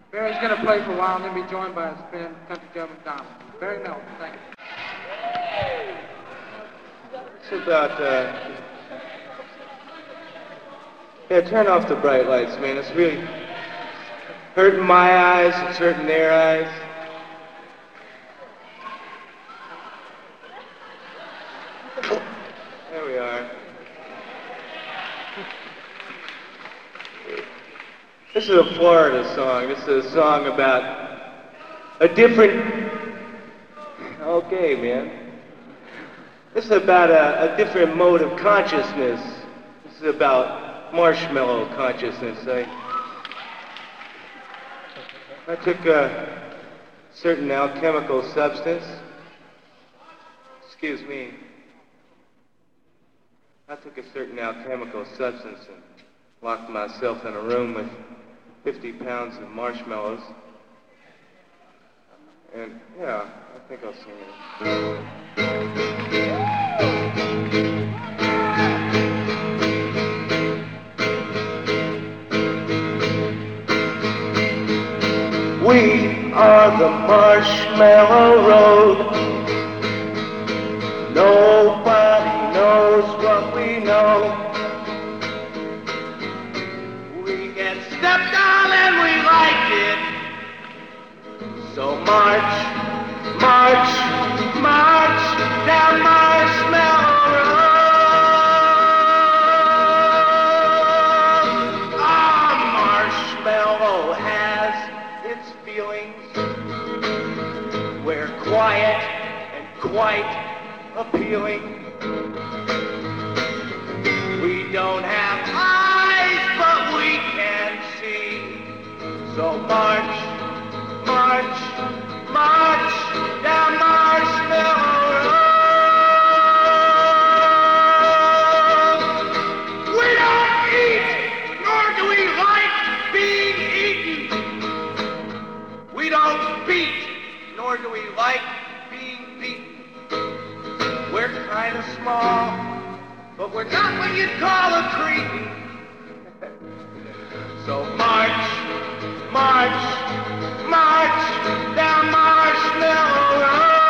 Barry's going to play for a while and then be joined by his friend, Country Joe McDonald. Barry Melvin, thank you. It's about, yeah, turn off the bright lights, man. It's really hurting my eyes, it's hurting their eyes. There we are. This is a Florida song. This is a song about a different... Okay, man. This is about a different mode of consciousness. This is about marshmallow consciousness. I took a certain alchemical substance. Excuse me. I took a certain alchemical substance and locked myself in a room with 50 pounds of marshmallows. And, yeah, I think I'll sing it. We are the Marshmallow Road. Nobody knows what we know. We get stepped on and we like it. So march, march, march down Marshmallow Road. Our marshmallow has its feelings. We're quiet and quite appealing. We don't have eyes, but we can see. So march, march, march down Marshmallow Road. We don't eat, nor do we like being eaten. We don't beat, nor do we like being beaten. We're kind of small, but we're not what you'd call a cretin. So march, march, march down Marshmallow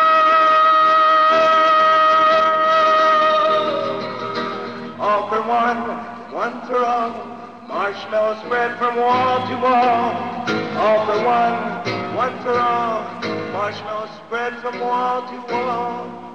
Road. All for one for all. Marshmallows spread from wall to wall. All for one for all. Marshmallows spread from wall to wall.